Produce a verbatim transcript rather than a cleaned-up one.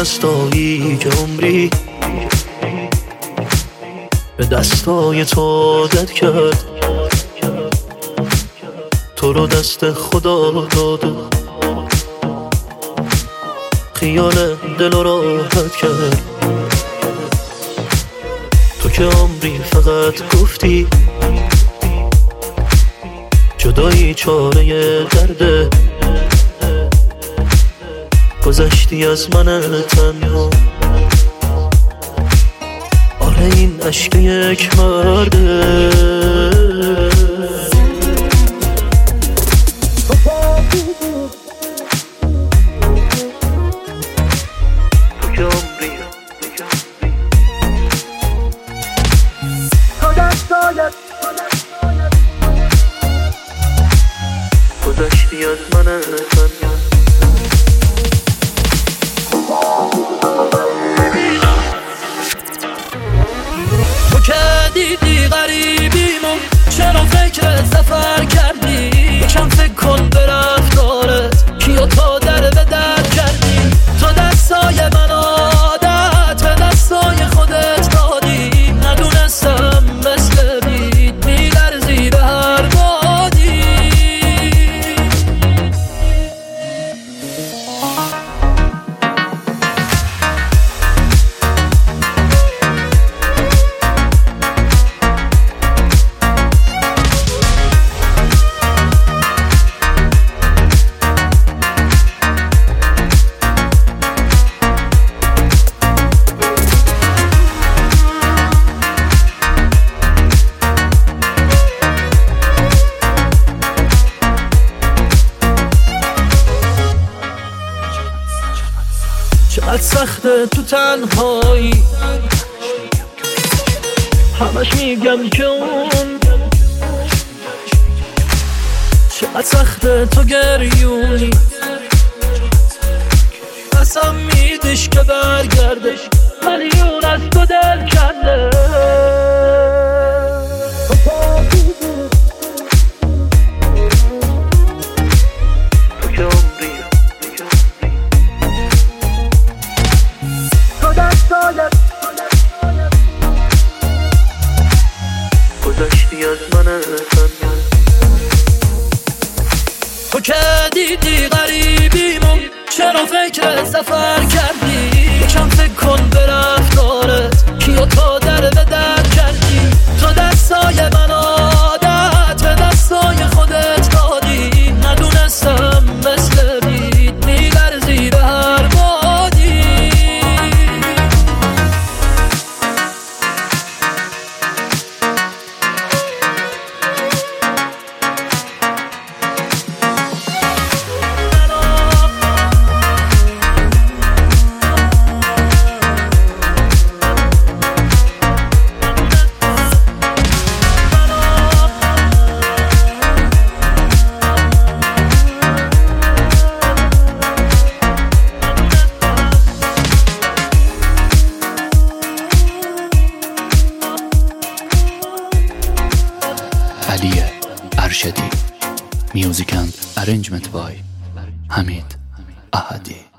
دستایی که عمری به دستای تو عادت کرد، تو رو دست خدا داده، خیال دل رو راحت کرد. تو که عمری فقط گفتی جدایی چاره درده، گذشتی از من تنها. آره این عشق یک مرده. تو که عمری گذشتی از من تنها. تو که دیدی غریبیمون، چرا فکر سفر کردی؟ یکم فکر کن به رفتارت، کیا تا در به در کردی؟ تو دستای من عادت به دستای خودت دادی، ندونستم مثل بید میلرزی به هر بادی. چقدر سخته تو تنهایی، همش میگم که اون. چقدر سخته تو گریونی، قسم میدیش که برگردش، میلیون از تو دل کنده. گذشتی از من تنها. تو که دیدی غریبیمون، چرا فکر سفر کردی؟ یکم فکر کن به رفتارت، کیا تا در به در کردی؟ تو دستای من عادت به دستای خودت دادی، ندونستم مثل بید میلرزی به هر بادی. علی ارشدی. Music and arrangement by حمید احدی.